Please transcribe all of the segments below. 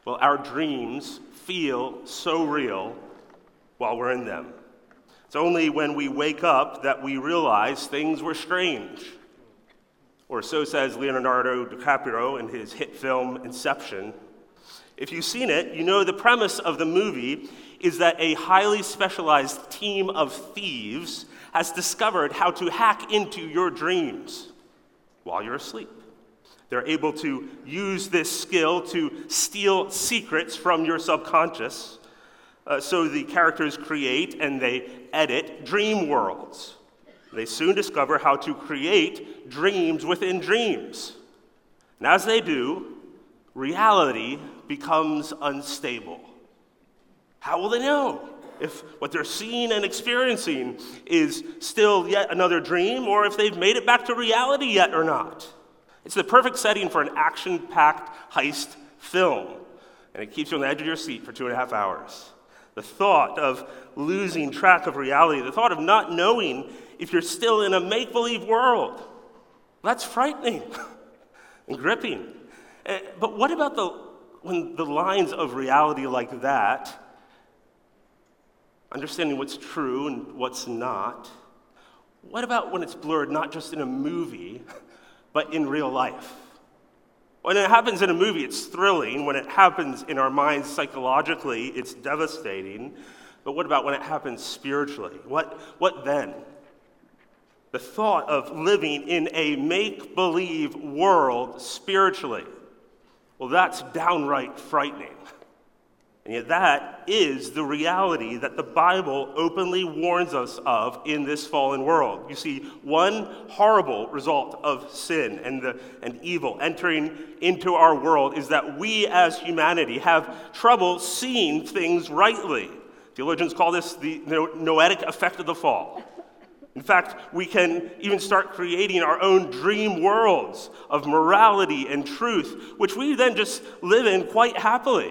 Well, our dreams feel so real while we're in them. It's only when we wake up that we realize things were strange. Or so says Leonardo DiCaprio in his hit film Inception. If you've seen it, you know the premise of the movie is that a highly specialized team of thieves has discovered how to hack into your dreams while you're asleep. They're able to use this skill to steal secrets from your subconscious. So the characters create and they edit dream worlds. They soon discover how to create dreams within dreams. And as they do, reality becomes unstable. How will they know if what they're seeing and experiencing is still yet another dream, or if they've made it back to reality yet or not? It's the perfect setting for an action-packed heist film, and it keeps you on the edge of your seat for 2.5 hours. The thought of losing track of reality, the thought of not knowing if you're still in a make-believe world, that's frightening and gripping. But what about when the lines of reality like that, understanding what's true and what's not, what about when it's blurred not just in a movie, but in real life? When it happens in a movie, it's thrilling. When it happens in our minds psychologically, it's devastating. But what about when it happens spiritually? What then? The thought of living in a make-believe world spiritually, well, that's downright frightening. And yet that is the reality that the Bible openly warns us of in this fallen world. You see, one horrible result of sin and evil entering into our world is that we as humanity have trouble seeing things rightly. Theologians call this the noetic effect of the fall. In fact, we can even start creating our own dream worlds of morality and truth, which we then just live in quite happily.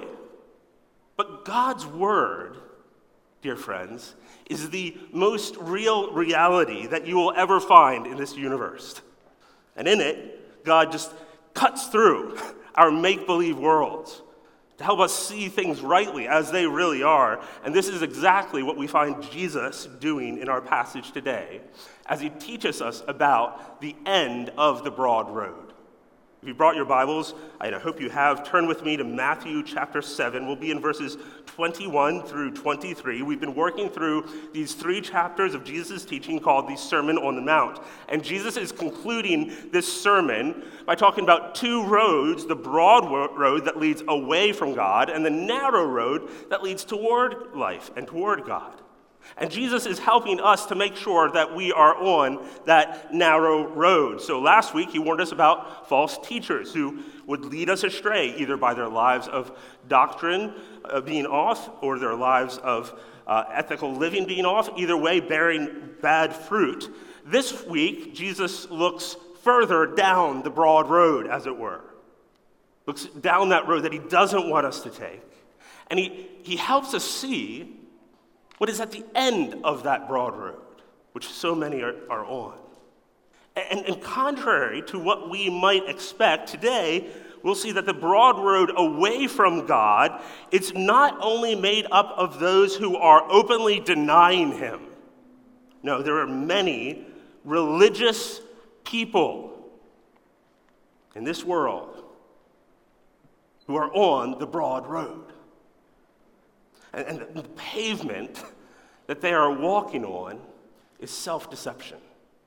But God's word, dear friends, is the most real reality that you will ever find in this universe. And in it, God just cuts through our make-believe worlds to help us see things rightly as they really are. And this is exactly what we find Jesus doing in our passage today as he teaches us about the end of the broad road. If you brought your Bibles, I hope you have, turn with me to Matthew chapter 7. We'll be in verses 21 through 23. We've been working through these 3 chapters of Jesus' teaching called the Sermon on the Mount. And Jesus is concluding this sermon by talking about 2 roads, the broad road that leads away from God and the narrow road that leads toward life and toward God. And Jesus is helping us to make sure that we are on that narrow road. So last week, he warned us about false teachers who would lead us astray, either by their lives of doctrine being off or their lives of ethical living being off, either way, bearing bad fruit. This week, Jesus looks further down the broad road, as it were. Looks down that road that he doesn't want us to take. And he helps us see what is at the end of that broad road, which so many are on. And contrary to what we might expect today, we'll see that the broad road away from God, it's not only made up of those who are openly denying him. No, there are many religious people in this world who are on the broad road. And the pavement that they are walking on is self-deception.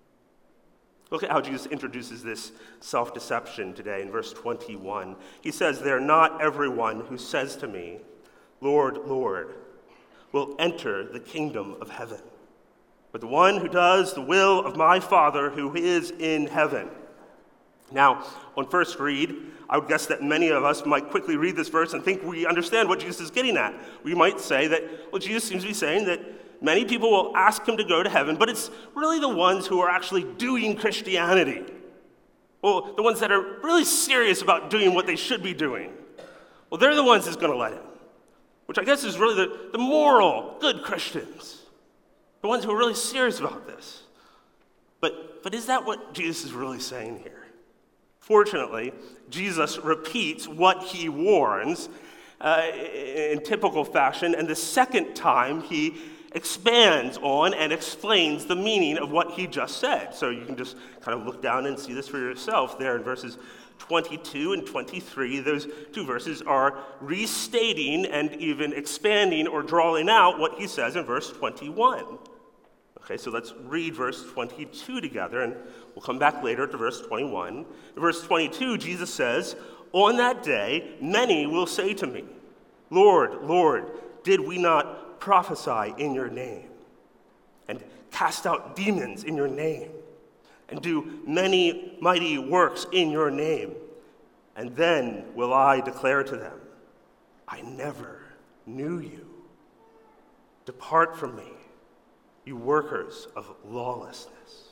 Look at how Jesus introduces this self-deception today in verse 21. He says, "They're not everyone who says to me, 'Lord, Lord,' will enter the kingdom of heaven, but the one who does the will of my Father who is in heaven." Now, on first read, I would guess that many of us might quickly read this verse and think we understand what Jesus is getting at. We might say that, well, Jesus seems to be saying that many people will ask him to go to heaven, but it's really the ones who are actually doing Christianity. Well, the ones that are really serious about doing what they should be doing. Well, they're the ones he's going to let in, which I guess is really the moral, good Christians, the ones who are really serious about this. But is that what Jesus is really saying here? Fortunately, Jesus repeats what he warns, in typical fashion, and the second time he expands on and explains the meaning of what he just said. So you can just kind of look down and see this for yourself there in verses 22 and 23. Those two verses are restating and even expanding or drawing out what he says in verse 21. Okay, so let's read verse 22 together, and we'll come back later to verse 21. In verse 22, Jesus says, "On that day, many will say to me, 'Lord, Lord, did we not prophesy in your name, and cast out demons in your name, and do many mighty works in your name?' And then will I declare to them, 'I never knew you. Depart from me, you workers of lawlessness.'"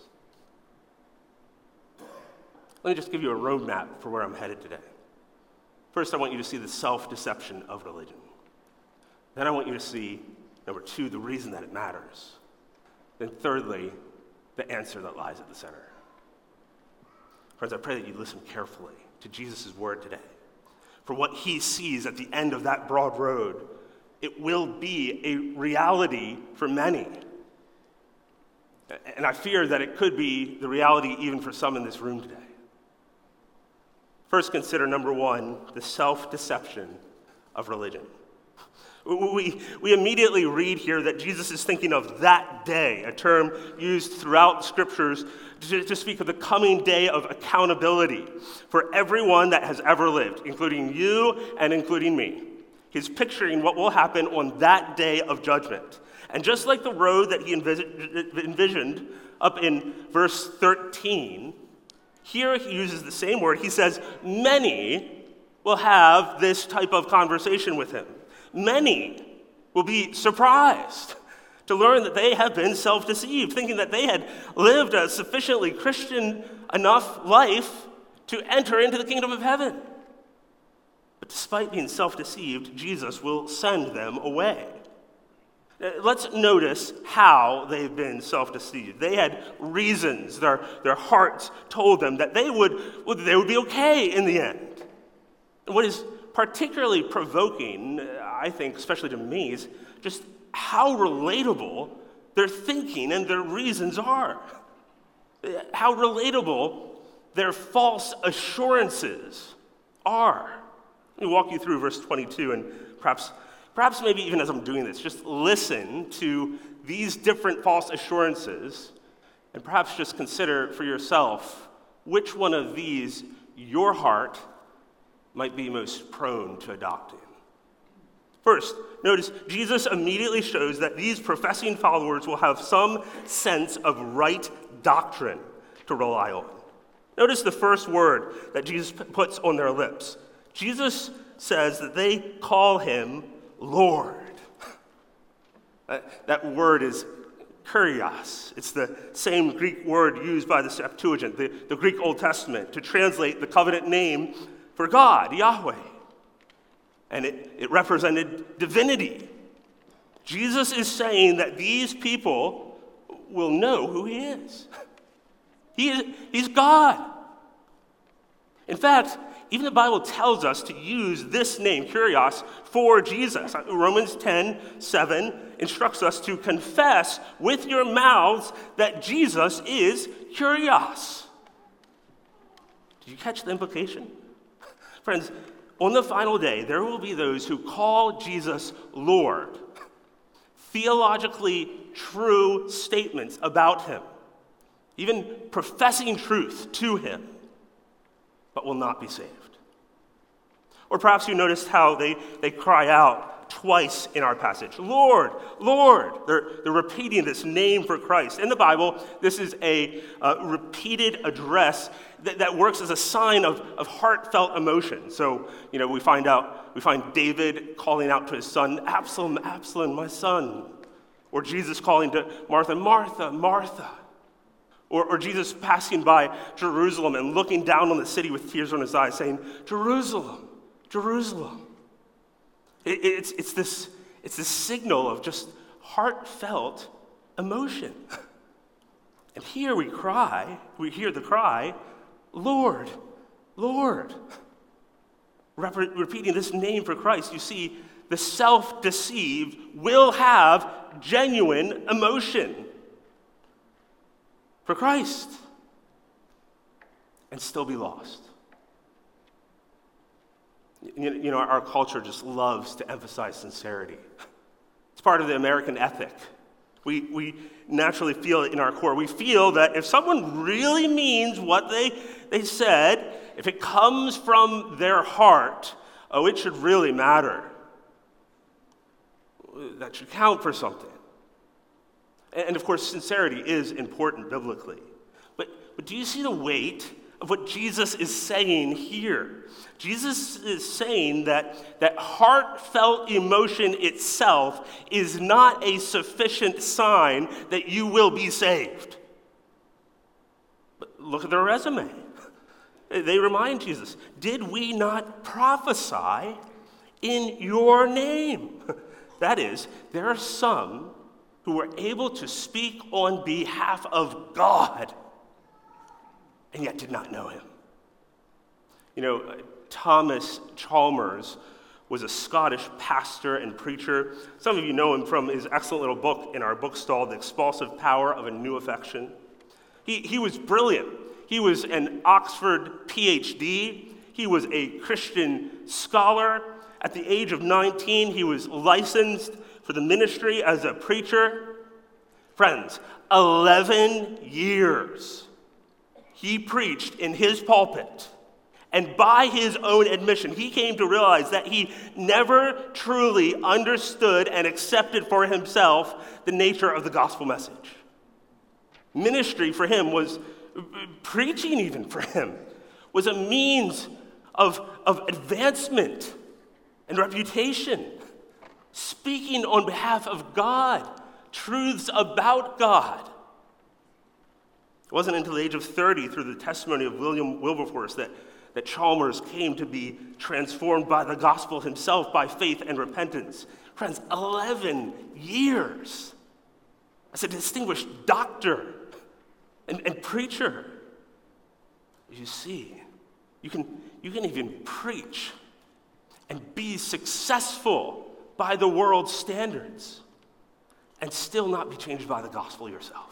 Let me just give you a roadmap for where I'm headed today. First, I want you to see the self-deception of religion. Then I want you to see, number two, the reason that it matters. Then thirdly, the answer that lies at the center. Friends, I pray that you listen carefully to Jesus' word today. For what he sees at the end of that broad road, it will be a reality for many. And I fear that it could be the reality even for some in this room today. First, consider number one, the self-deception of religion. We immediately read here that Jesus is thinking of that day, a term used throughout scriptures to speak of the coming day of accountability for everyone that has ever lived, including you and including me. He's picturing what will happen on that day of judgment. And just like the road that he envisioned up in verse 13, here he uses the same word. He says, many will have this type of conversation with him. Many will be surprised to learn that they have been self-deceived, thinking that they had lived a sufficiently Christian enough life to enter into the kingdom of heaven. But despite being self-deceived, Jesus will send them away. Let's notice how they've been self-deceived. They had reasons. Their hearts told them that they would be okay in the end. And what is particularly provoking, I think, especially to me, is just how relatable their thinking and their reasons are. How relatable their false assurances are. Let me walk you through verse 22, and perhaps maybe even as I'm doing this, just listen to these different false assurances, and perhaps just consider for yourself which one of these your heart might be most prone to adopting. First, notice Jesus immediately shows that these professing followers will have some sense of right doctrine to rely on. Notice the first word that Jesus puts on their lips. Jesus says that they call him Lord. That word is kurios. It's the same Greek word used by the Septuagint, the Greek Old Testament, to translate the covenant name for God, Yahweh. And it represented divinity. Jesus is saying that these people will know who he is. He's God. In fact, even the Bible tells us to use this name, kurios, for Jesus. Romans 10:7 instructs us to confess with your mouths that Jesus is kurios. Did you catch the implication? Friends, on the final day, there will be those who call Jesus Lord, theologically true statements about him, even professing truth to him, but will not be saved. Or perhaps you noticed how they cry out twice in our passage, Lord, Lord. They're repeating this name for Christ. In the Bible, this is a repeated address that works as a sign of heartfelt emotion. So, we find David calling out to his son, Absalom, Absalom, my son. Or Jesus calling to Martha, Martha, Martha. Or Jesus passing by Jerusalem and looking down on the city with tears on his eyes, saying, Jerusalem, Jerusalem. It's this signal of just heartfelt emotion. And here we hear the cry, Lord, Lord. repeating this name for Christ, you see, the self-deceived will have genuine emotion for Christ and still be lost. You know, our culture just loves to emphasize sincerity. It's part of the American ethic. We naturally feel it in our core. We feel that if someone really means what they said, if it comes from their heart, it should really matter. That should count for something. And of course, sincerity is important biblically. But do you see the weight of what Jesus is saying here? Jesus is saying that heartfelt emotion itself is not a sufficient sign that you will be saved. But look at their resume. They remind Jesus, did we not prophesy in your name? That is, there are some who were able to speak on behalf of God and yet did not know him. You know, Thomas Chalmers was a Scottish pastor and preacher. Some of you know him from his excellent little book in our bookstall, The Expulsive Power of a New Affection. He was brilliant. He was an Oxford PhD. He was a Christian scholar. At the age of 19, he was licensed for the ministry as a preacher. Friends, 11 years he preached in his pulpit. And by his own admission, he came to realize that he never truly understood and accepted for himself the nature of the gospel message. Ministry for him was, preaching even for him, was a means of advancement and reputation. Speaking on behalf of God, truths about God. It wasn't until the age of 30, through the testimony of William Wilberforce, that Chalmers came to be transformed by the gospel himself, by faith and repentance. Friends, 11 years as a distinguished doctor and preacher. You see, you can even preach and be successful by the world's standards and still not be changed by the gospel yourself.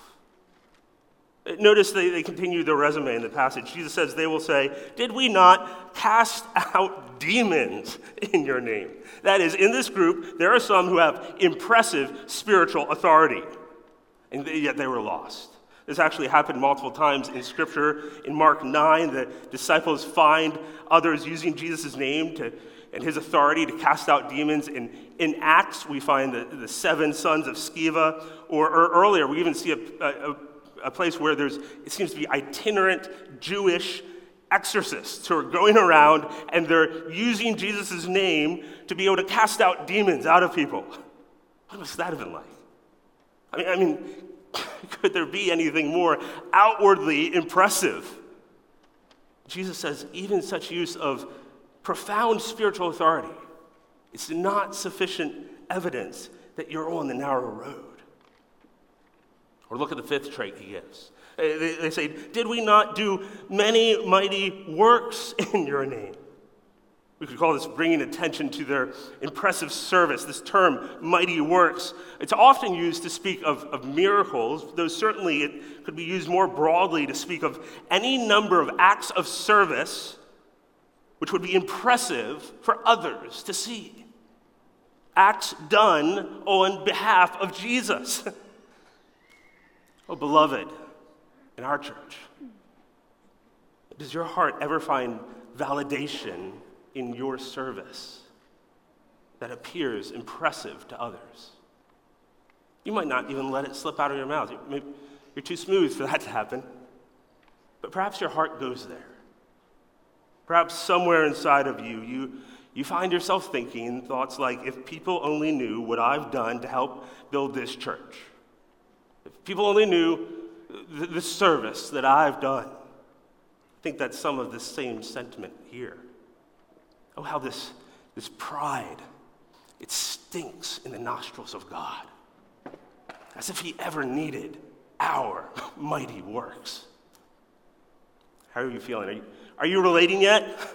Notice they continue their resume in the passage. Jesus says, they will say, did we not cast out demons in your name? That is, in this group, there are some who have impressive spiritual authority, and yet they were lost. This actually happened multiple times in Scripture. In Mark 9, the disciples find others using Jesus' name and his authority to cast out demons. In Acts, we find the 7 sons of Sceva, or earlier, we even see a place where it seems to be itinerant Jewish exorcists who are going around and they're using Jesus' name to be able to cast out demons out of people. What must that have been like? I mean, could there be anything more outwardly impressive? Jesus says even such use of profound spiritual authority is not sufficient evidence that you're on the narrow road. Or look at the 5th trait he gives. They say, did we not do many mighty works in your name? We could call this bringing attention to their impressive service. This term, mighty works, it's often used to speak of miracles, though certainly it could be used more broadly to speak of any number of acts of service which would be impressive for others to see. Acts done on behalf of Jesus. Oh, beloved, in our church, does your heart ever find validation in your service that appears impressive to others? You might not even let it slip out of your mouth. You're too smooth for that to happen. But perhaps your heart goes there. Perhaps somewhere inside of you find yourself thinking thoughts like, if people only knew what I've done to help build this church, if people only knew the service that I've done. I think that's some of the same sentiment here. Oh, how this pride, it stinks in the nostrils of God. As if he ever needed our mighty works. How are you feeling? Are you relating yet?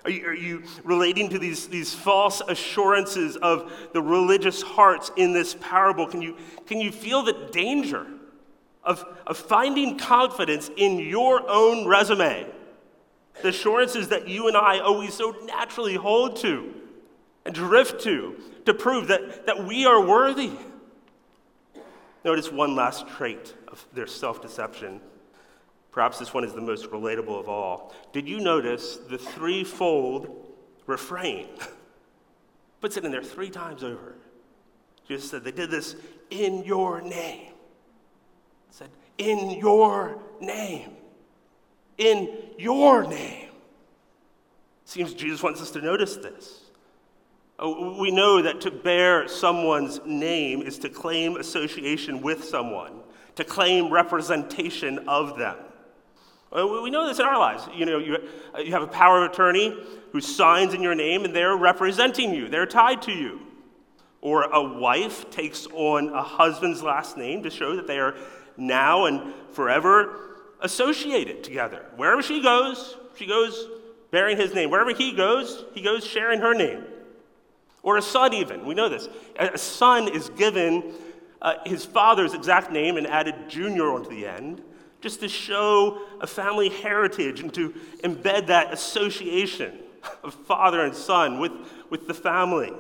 Are you relating to these false assurances of the religious hearts in this parable? Can you feel the danger of finding confidence in your own resume? The assurances that you and I always so naturally hold to and drift to prove that we are worthy. Notice one last trait of their self-deception. Perhaps this one is the most relatable of all. Did you notice the threefold refrain? Puts it in there 3 times over. Jesus said, they did this in your name. Said, in your name. In your name. Seems Jesus wants us to notice this. We know that to bear someone's name is to claim association with someone, to claim representation of them. We know this in our lives. You have a power of attorney who signs in your name, and they're representing you. They're tied to you. Or a wife takes on a husband's last name to show that they are now and forever associated together. Wherever she goes bearing his name. Wherever he goes sharing her name. Or a son even, we know this. A son is given his father's exact name and added junior onto the end, just to show a family heritage and to embed that association of father and son with the family.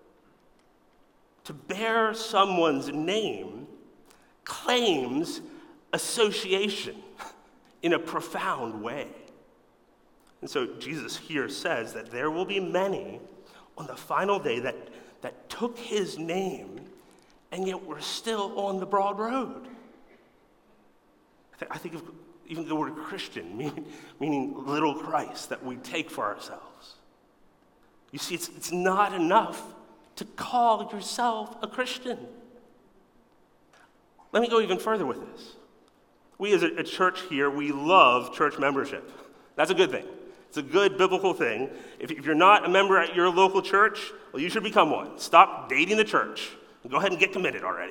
To bear someone's name claims association in a profound way. And so Jesus here says that there will be many on the final day that took his name and yet were still on the broad road. I think of even the word Christian, meaning little Christ, that we take for ourselves. You see, it's not enough to call yourself a Christian. Let me go even further with this. We as a church here, we love church membership. That's a good thing. It's a good biblical thing. If you're not a member at your local church, well, you should become one. Stop dating the church. Go ahead and get committed already.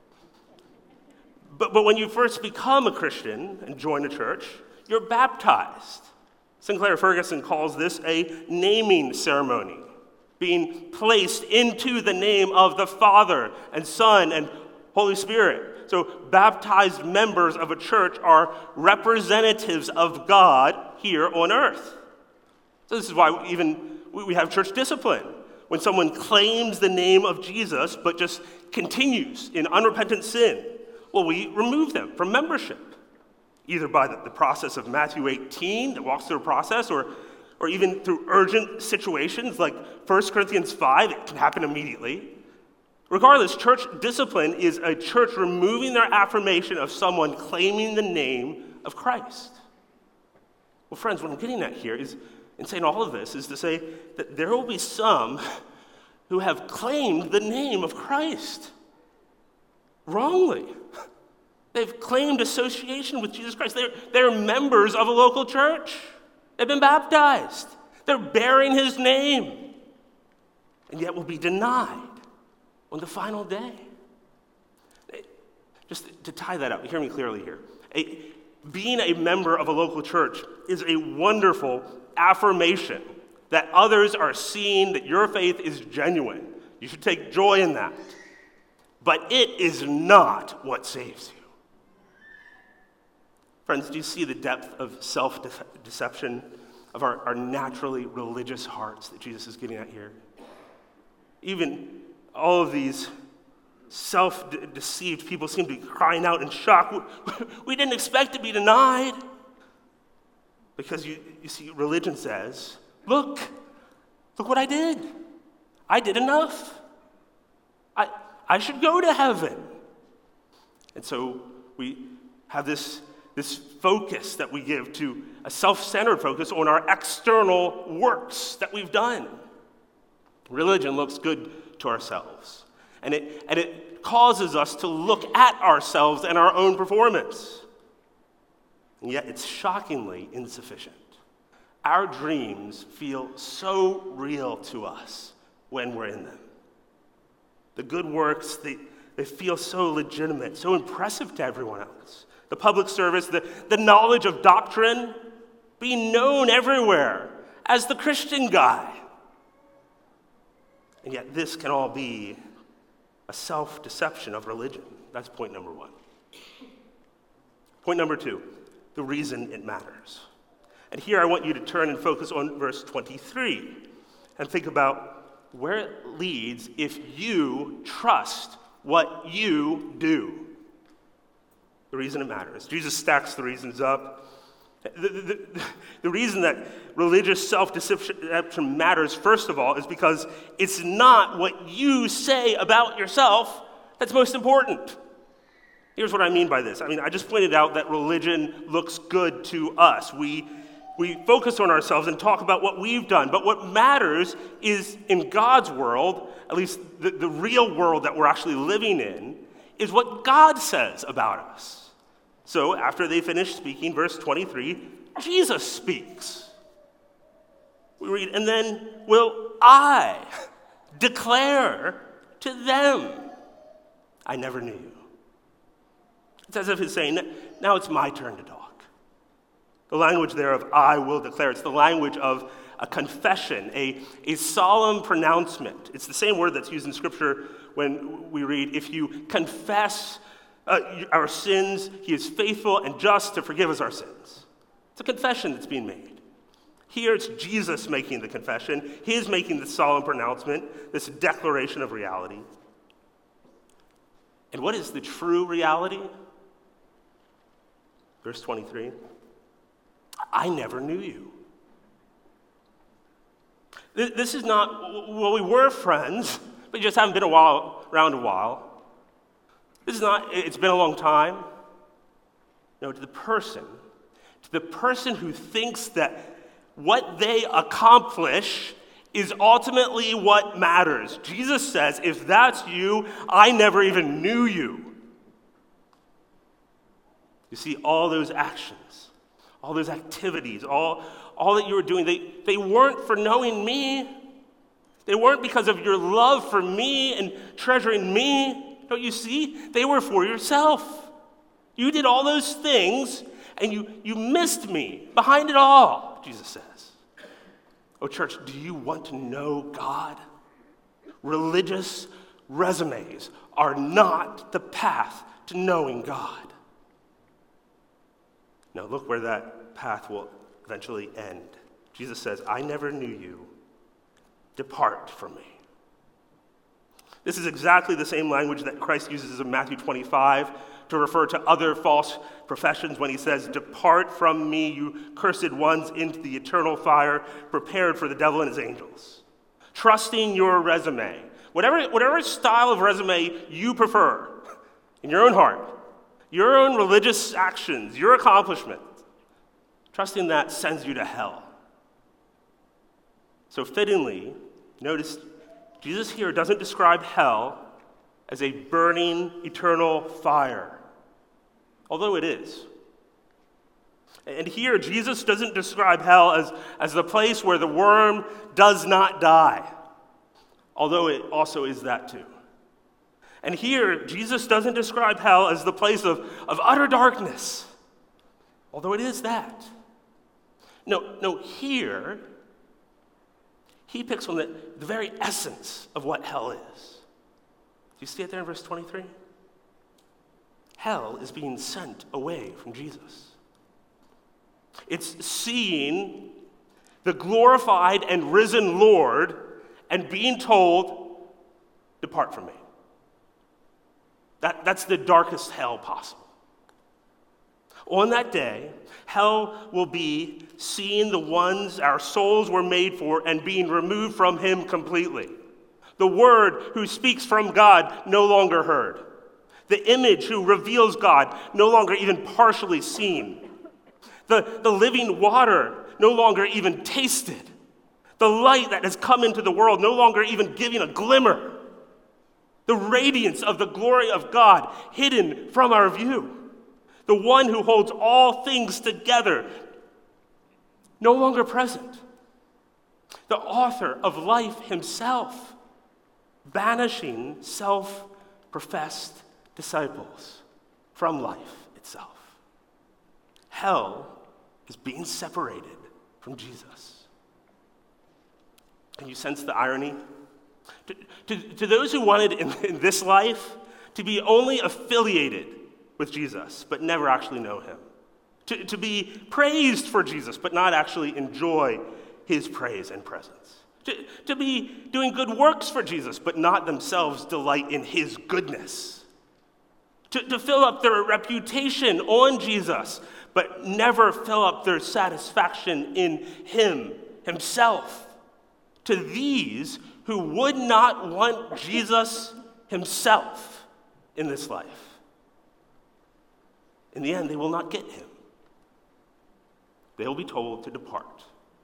But when you first become a Christian and join a church, you're baptized. Sinclair Ferguson calls this a naming ceremony, being placed into the name of the Father and Son and Holy Spirit. So baptized members of a church are representatives of God here on earth. So this is why we have church discipline. When someone claims the name of Jesus but just continues in unrepentant sin, well, we remove them from membership, either by the process of Matthew 18 that walks through a process, or even through urgent situations like 1 Corinthians 5, it can happen immediately. Regardless, church discipline is a church removing their affirmation of someone claiming the name of Christ. Well, friends, what I'm getting at here is, in saying all of this, is to say that there will be some who have claimed the name of Christ wrongly. They've claimed association with Jesus Christ. They're members of a local church. They've been baptized. They're bearing his name, and yet will be denied on the final day. Just to tie that up, hear me clearly here. Being a member of a local church is a wonderful affirmation that others are seeing that your faith is genuine. You should take joy in that. But it is not what saves you. Friends, do you see the depth of self-deception of our naturally religious hearts that Jesus is getting at here? Even all of these self-deceived people seem to be crying out in shock. We didn't expect to be denied. Because you see, religion says, look what I did. I did enough. I should go to heaven. And so we have this focus that we give to a self-centered focus on our external works that we've done. Religion looks good to ourselves. And it causes us to look at ourselves and our own performance. And yet it's shockingly insufficient. Our dreams feel so real to us when we're in them. The good works, they feel so legitimate, so impressive to everyone else. The public service, the knowledge of doctrine being known everywhere as the Christian guy. And yet this can all be a self-deception of religion. That's point number one. Point number two, the reason it matters. And here I want you to turn and focus on verse 23 and think about where it leads if you trust what you do. The reason it matters. Jesus stacks the reasons up. The reason that religious self-deception matters, first of all, is because it's not what you say about yourself that's most important. Here's what I mean by this. I just pointed out that religion looks good to us. We focus on ourselves and talk about what we've done. But what matters is in God's world, at least the real world that we're actually living in, is what God says about us. So after they finish speaking, verse 23, Jesus speaks. We read, and then will I declare to them, I never knew you. It's as if he's saying, now it's my turn to talk. The language there of I will declare, it's the language of a confession, a solemn pronouncement. It's the same word that's used in Scripture when we read, if you confess our sins, he is faithful and just to forgive us our sins. It's a confession that's being made. Here it's Jesus making the confession. He is making the solemn pronouncement, this declaration of reality. And what is the true reality? Verse 23, I never knew you. This is not, well, we were friends, but you just haven't been around a while. This is not, it's been a long time. No, to the person who thinks that what they accomplish is ultimately what matters. Jesus says, if that's you, I never even knew you. You see, all those actions, all those activities, all that you were doing, they weren't for knowing me. They weren't because of your love for me and treasuring me. Don't you see? They were for yourself. You did all those things, and you missed me behind it all, Jesus says. Oh, church, do you want to know God? Religious resumes are not the path to knowing God. Now, look where that path will eventually end. Jesus says, I never knew you. Depart from me. This is exactly the same language that Christ uses in Matthew 25 to refer to other false professions when he says, depart from me, you cursed ones, into the eternal fire prepared for the devil and his angels. Trusting your resume, whatever style of resume you prefer in your own heart, your own religious actions, your accomplishments, trusting that sends you to hell. So fittingly, notice Jesus here doesn't describe hell as a burning, eternal fire, although it is. And here, Jesus doesn't describe hell as the place where the worm does not die, although it also is that too. And here, Jesus doesn't describe hell as the place of utter darkness, although it is that. No, here, he picks on the very essence of what hell is. Do you see it there in verse 23? Hell is being sent away from Jesus. It's seeing the glorified and risen Lord and being told, depart from me. That's the darkest hell possible. On that day, hell will be seeing the ones our souls were made for and being removed from him completely. The Word who speaks from God no longer heard. The image who reveals God no longer even partially seen. The living water no longer even tasted. The light that has come into the world no longer even giving a glimmer. The radiance of the glory of God hidden from our view. The one who holds all things together no longer present. The author of life himself banishing self-professed disciples from life itself. Hell is being separated from Jesus. Can you sense the irony? To those who wanted in this life to be only affiliated with Jesus, but never actually know him. To be praised for Jesus, but not actually enjoy his praise and presence. To be doing good works for Jesus, but not themselves delight in his goodness. To fill up their reputation on Jesus, but never fill up their satisfaction in him, himself. To these who would not want Jesus himself in this life. In the end, they will not get him. They will be told to depart.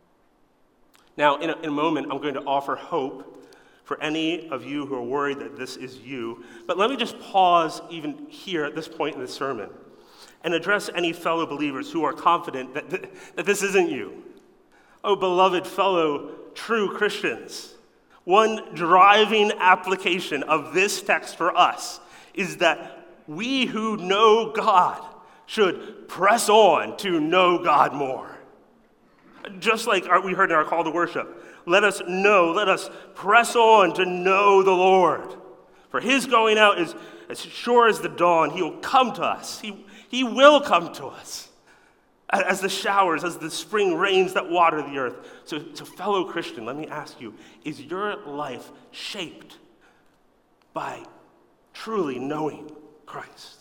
Now, in a moment, I'm going to offer hope for any of you who are worried that this is you. But let me just pause even here at this point in the sermon and address any fellow believers who are confident that this isn't you. Oh, beloved fellow true Christians, one driving application of this text for us is that we who know God should press on to know God more. Just like we heard in our call to worship, let us press on to know the Lord. For his going out is as sure as the dawn. He will come to us. He will come to us as the showers, as the spring rains that water the earth. So fellow Christian, let me ask you, is your life shaped by truly knowing Christ?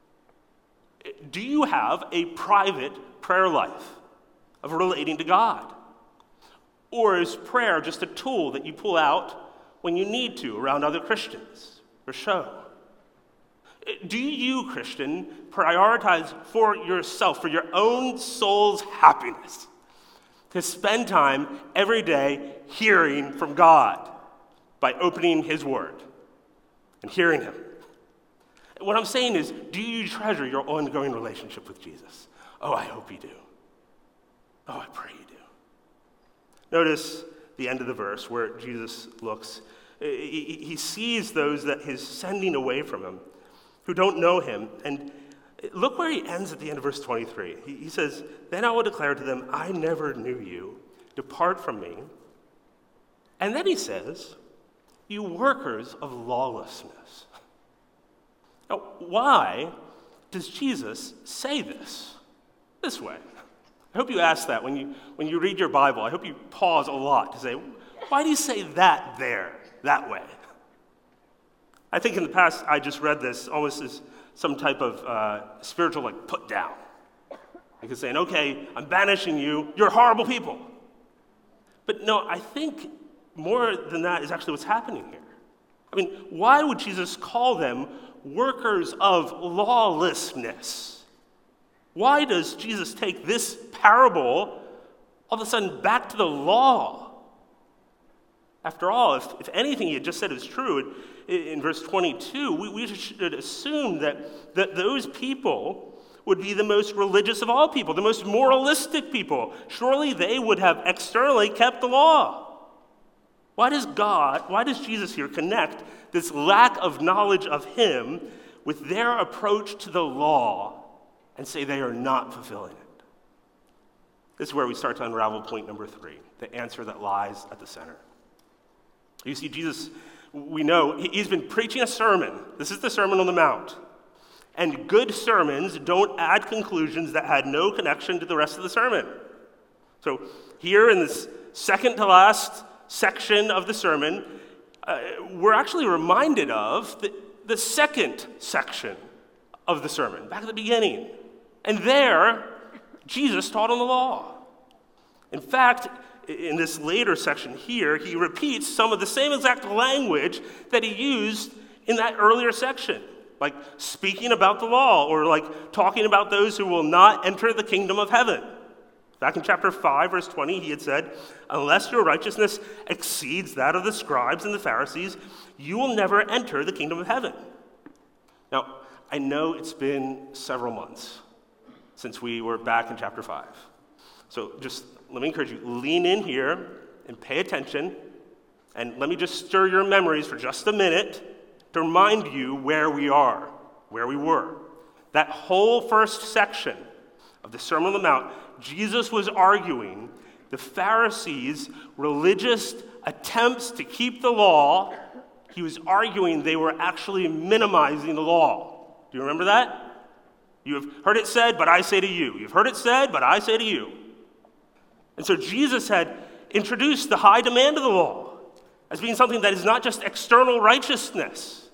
Do you have a private prayer life of relating to God? Or is prayer just a tool that you pull out when you need to around other Christians for show? Do you, Christian, prioritize for yourself, for your own soul's happiness, to spend time every day hearing from God by opening his word and hearing him? What I'm saying is, do you treasure your ongoing relationship with Jesus? Oh, I hope you do. Oh, I pray you do. Notice the end of the verse where Jesus looks. He sees those that he's sending away from him, who don't know him. And look where he ends at the end of verse 23. He says, "Then I will declare to them, I never knew you. Depart from me." And then he says, "You workers of lawlessness." Now, why does Jesus say this way? I hope you ask that when you read your Bible. I hope you pause a lot to say, why do you say that there, that way? I think in the past I just read this almost as some type of spiritual put down. Like saying, okay, I'm banishing you, you're horrible people. But no, I think more than that is actually what's happening here. I mean, why would Jesus call them workers of lawlessness? Why does Jesus take this parable all of a sudden back to the law? After all, if anything he had just said is true, in verse 22, we should assume that those people would be the most religious of all people, the most moralistic people. Surely they would have externally kept the law. Why does Jesus here connect this lack of knowledge of him with their approach to the law and say they are not fulfilling it? This is where we start to unravel point number 3, the answer that lies at the center. You see, Jesus, we know, he's been preaching a sermon. This is the Sermon on the Mount. And good sermons don't add conclusions that had no connection to the rest of the sermon. So here in this second to last section of the sermon, we're actually reminded of the second section of the sermon, back at the beginning. And there, Jesus taught on the law. In fact, in this later section here, he repeats some of the same exact language that he used in that earlier section, like speaking about the law or like talking about those who will not enter the kingdom of heaven. Back in chapter 5, verse 20, he had said, "Unless your righteousness exceeds that of the scribes and the Pharisees, you will never enter the kingdom of heaven." Now, I know it's been several months since we were back in chapter 5. So just let me encourage you, lean in here and pay attention. And let me just stir your memories for just a minute to remind you where we are, where we were. That whole first section of the Sermon on the Mount, Jesus was arguing the Pharisees' religious attempts to keep the law, he was arguing they were actually minimizing the law. Do you remember that? You have heard it said, but I say to you. You've heard it said, but I say to you. And so Jesus had introduced the high demand of the law as being something that is not just external righteousness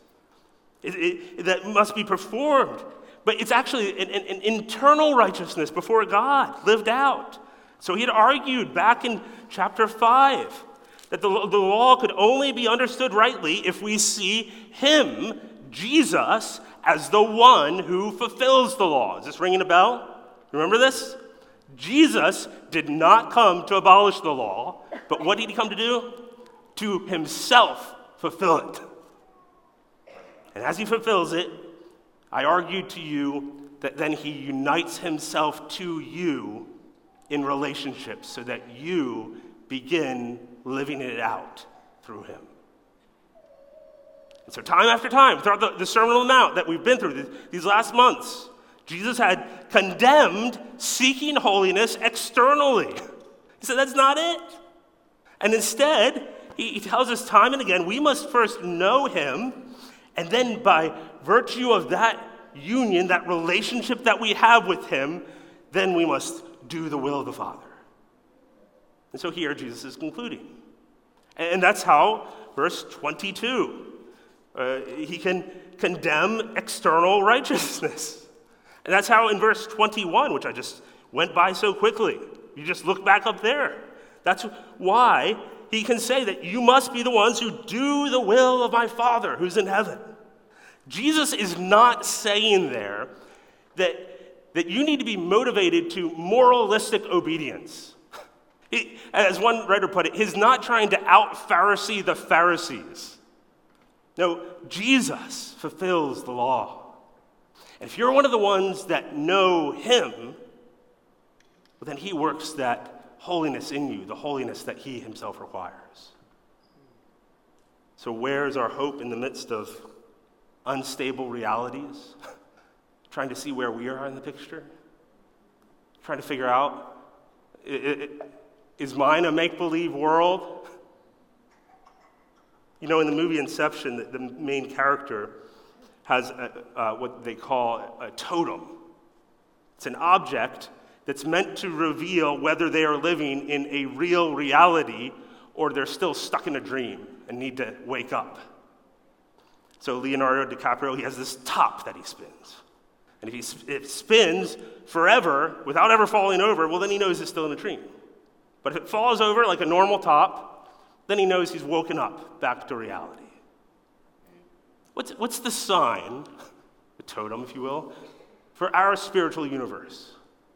that must be performed, but it's actually an internal righteousness before God, lived out. So he had argued back in chapter 5 that the law could only be understood rightly if we see him, Jesus, as the one who fulfills the law. Is this ringing a bell? Remember this? Jesus did not come to abolish the law, but what did he come to do? To himself fulfill it. And as he fulfills it, I argued to you that then he unites himself to you in relationships so that you begin living it out through him. And so time after time, throughout the Sermon on the Mount that we've been through these last months, Jesus had condemned seeking holiness externally. He said, that's not it. And instead, he tells us time and again, we must first know him, and then by virtue of that union, that relationship that we have with him, then we must do the will of the Father. And so here Jesus is concluding. And that's how, verse 22, he can condemn external righteousness. And that's how in verse 21, which I just went by so quickly, you just look back up there. That's why he can say that you must be the ones who do the will of my Father who's in heaven. Jesus is not saying there that you need to be motivated to moralistic obedience. As one writer put it, he's not trying to out-Pharisee the Pharisees. No, Jesus fulfills the law. And if you're one of the ones that know him, well, then he works that holiness in you, the holiness that he himself requires. So where's our hope in the midst of unstable realities? Trying to see where we are in the picture? Trying to figure out, is mine a make-believe world? You know, in the movie Inception, the main character has what they call a totem. It's an object that's meant to reveal whether they are living in a real reality or they're still stuck in a dream and need to wake up. So Leonardo DiCaprio, he has this top that he spins. And if it spins forever without ever falling over, well, then he knows he's still in a dream. But if it falls over like a normal top, then he knows he's woken up back to reality. What's the sign, the totem, if you will, for our spiritual universe?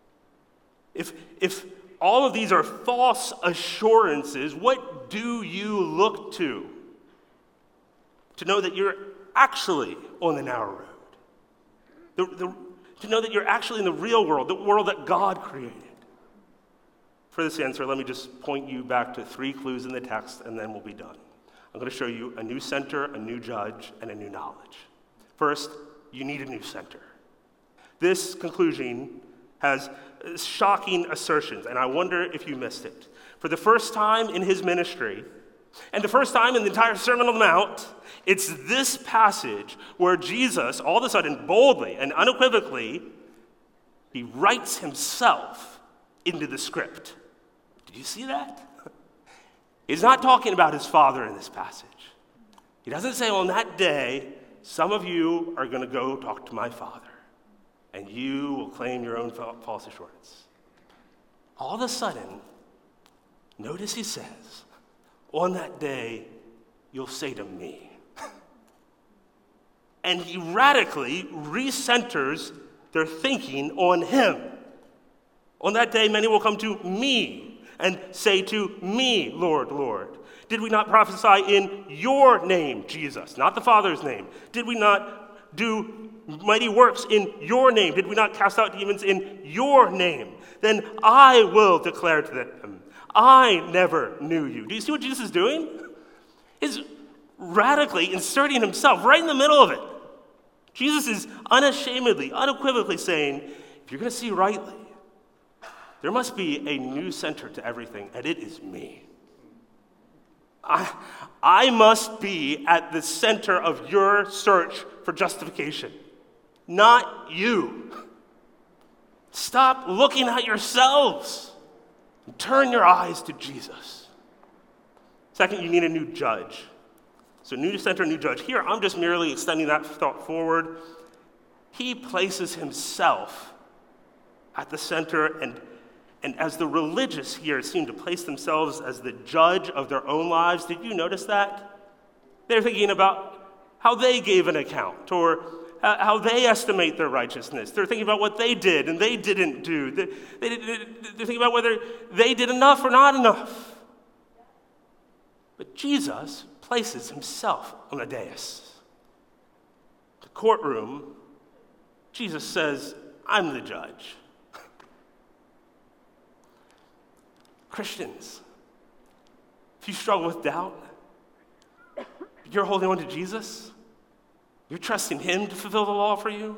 If all of these are false assurances, what do you look to know that you're actually on the narrow road? To know that you're actually in the real world, the world that God created. For this answer, let me just point you back to 3 clues in the text, and then we'll be done. I'm going to show you a new center, a new judge, and a new knowledge. First, you need a new center. This conclusion has shocking assertions, and I wonder if you missed it. For the first time in his ministry, and the first time in the entire Sermon on the Mount, it's this passage where Jesus, all of a sudden, boldly and unequivocally, he writes himself into the script. Did you see that? He's not talking about his Father in this passage. He doesn't say, on that day, some of you are going to go talk to my Father, and you will claim your own false assurance. All of a sudden, notice he says, on that day, you'll say to me. And he radically recenters their thinking on him. On that day, many will come to me and say to me, Lord, Lord. Did we not prophesy in your name, Jesus, not the Father's name? Did we not do mighty works in your name? Did we not cast out demons in your name? Then I will declare to them, I never knew you. Do you see what Jesus is doing? He's radically inserting himself right in the middle of it. Jesus is unashamedly, unequivocally saying, if you're going to see rightly, there must be a new center to everything, and it is me. I must be at the center of your search for justification, not you. Stop looking at yourselves and turn your eyes to Jesus. Second, you need a new judge. So new center, new judge. Here, I'm just merely extending that thought forward. He places himself at the center, and as the religious here seem to place themselves as the judge of their own lives, did you notice that? They're thinking about how they gave an account, or how they estimate their righteousness. They're thinking about what they did and they didn't do. They're thinking about whether they did enough or not enough. But Jesus places himself on a dais. The courtroom, Jesus says, I'm the judge. Christians, if you struggle with doubt, you're holding on to Jesus, you're trusting him to fulfill the law for you,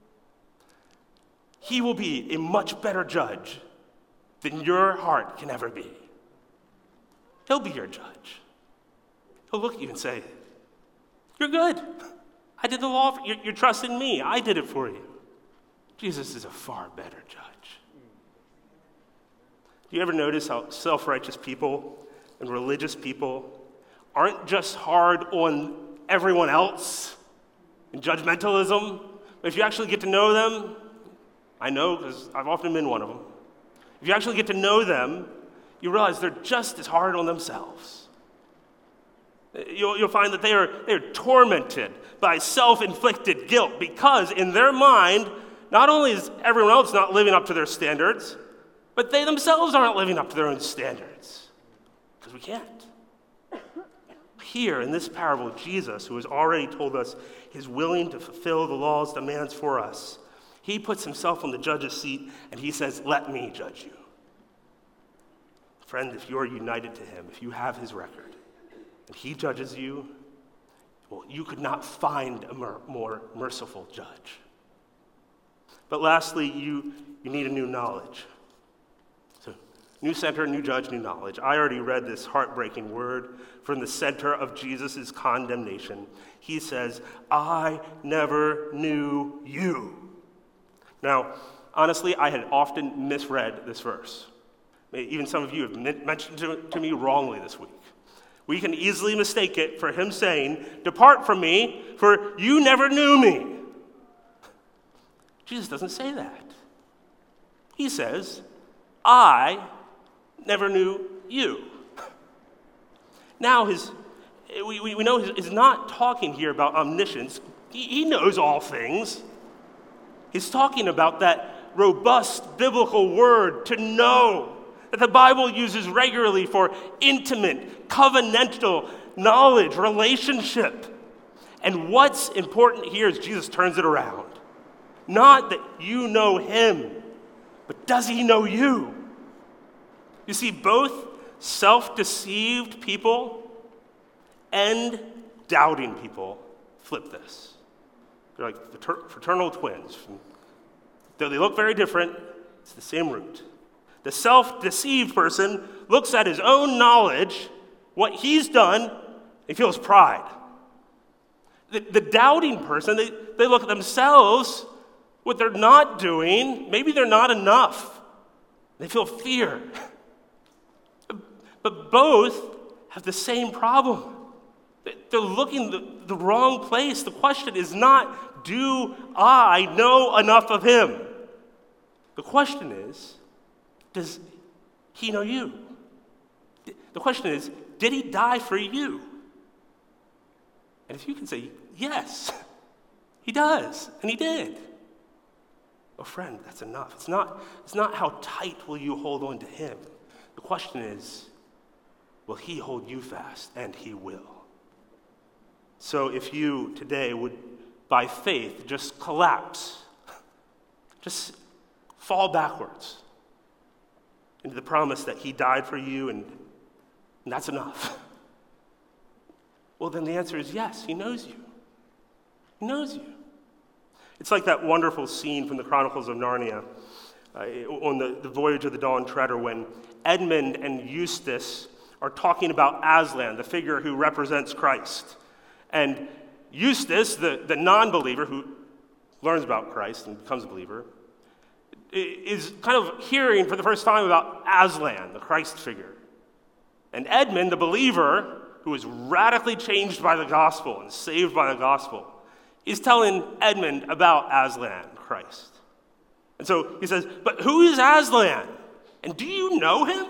he will be a much better judge than your heart can ever be. He'll be your judge. He'll look at you and say, you're good. I did the law for you. You're trusting me. I did it for you. Jesus is a far better judge. Do you ever notice how self-righteous people and religious people aren't just hard on everyone else in judgmentalism, but if you actually get to know them, I know because I've often been one of them, if you actually get to know them, you realize they're just as hard on themselves. You'll find that they are tormented by self-inflicted guilt because in their mind, not only is everyone else not living up to their standards, but they themselves aren't living up to their own standards, because we can't. Here in this parable, Jesus, who has already told us he's willing to fulfill the law's demands for us, he puts himself on the judge's seat and he says, let me judge you. Friend, if you are united to him, if you have his record, and he judges you, well, you could not find a more merciful judge. But lastly, you need a new knowledge. New center, new judge, new knowledge. I already read this heartbreaking word from the center of Jesus' condemnation. He says, I never knew you. Now, honestly, I had often misread this verse. Even some of you have mentioned it to me wrongly this week. We can easily mistake it for him saying, depart from me, for you never knew me. Jesus doesn't say that. He says, I never knew you. Now, we know he's not talking here about omniscience. He knows all things. He's talking about that robust biblical word, to know, that the Bible uses regularly for intimate, covenantal knowledge, relationship. And what's important here is Jesus turns it around. Not that you know him, but does he know you? You see, both self-deceived people and doubting people flip this. They're like fraternal twins. Though they look very different, it's the same root. The self-deceived person looks at his own knowledge, what he's done, and feels pride. The doubting person, they look at themselves, what they're not doing, maybe they're not enough. They feel fear. But both have the same problem. They're looking the wrong place. The question is not, do I know enough of him? The question is, does he know you? The question is, did he die for you? And if you can say, yes, he does, and he did. Well, friend, that's enough. It's not how tight will you hold on to him. The question is, will he hold you fast? And he will. So if you today would, by faith, just collapse, just fall backwards into the promise that he died for you and that's enough. Well, then the answer is yes, he knows you. He knows you. It's like that wonderful scene from the Chronicles of Narnia on the voyage of the Dawn Treader when Edmund and Eustace are talking about Aslan, the figure who represents Christ. And Eustace, the non-believer who learns about Christ and becomes a believer, is kind of hearing for the first time about Aslan, the Christ figure. And Edmund, the believer, who is radically changed by the gospel and saved by the gospel, is telling Edmund about Aslan, Christ. And so he says, but who is Aslan? And do you know him?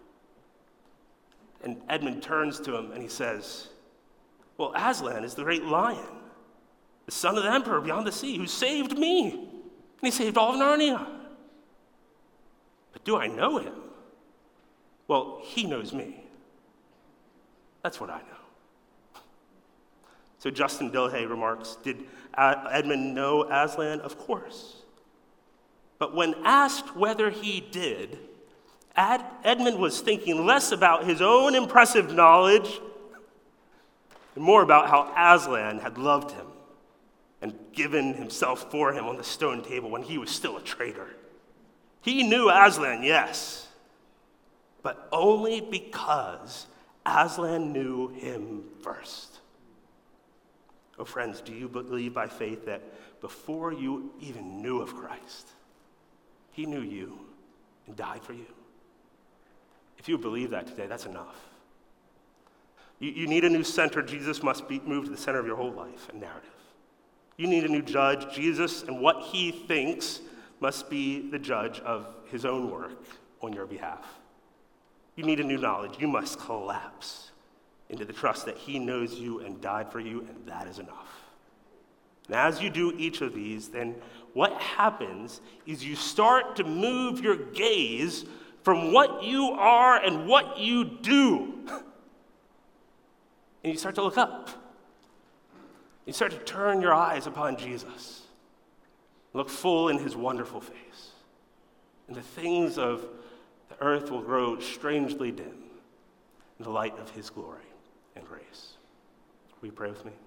And Edmund turns to him and he says, well, Aslan is the great lion, the son of the emperor beyond the sea, who saved me. And he saved all of Narnia. But do I know him? Well, he knows me. That's what I know. So Justin Dilhay remarks, did Edmund know Aslan? Of course. But when asked whether he did, Edmund was thinking less about his own impressive knowledge and more about how Aslan had loved him and given himself for him on the stone table when he was still a traitor. He knew Aslan, yes, but only because Aslan knew him first. Oh, friends, do you believe by faith that before you even knew of Christ, he knew you and died for you? If you believe that today, that's enough. You need a new center. Jesus must be moved to the center of your whole life and narrative. You need a new judge. Jesus and what he thinks must be the judge of his own work on your behalf. You need a new knowledge. You must collapse into the trust that he knows you and died for you, and that is enough. And as you do each of these, then what happens is you start to move your gaze from what you are and what you do. And you start to look up. You start to turn your eyes upon Jesus. Look full in his wonderful face. And the things of the earth will grow strangely dim in the light of his glory and grace. Will you pray with me?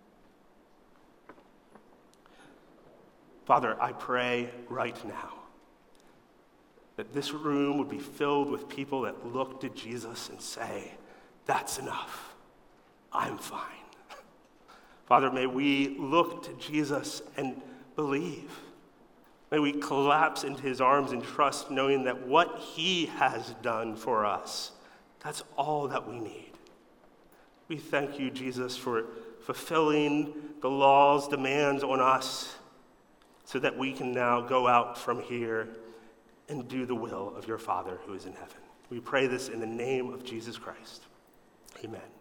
Father, I pray right now that this room would be filled with people that look to Jesus and say, that's enough. I'm fine. Father, may we look to Jesus and believe. May we collapse into his arms and trust, knowing that what he has done for us, that's all that we need. We thank you, Jesus, for fulfilling the law's demands on us so that we can now go out from here and do the will of your Father who is in heaven. We pray this in the name of Jesus Christ. Amen.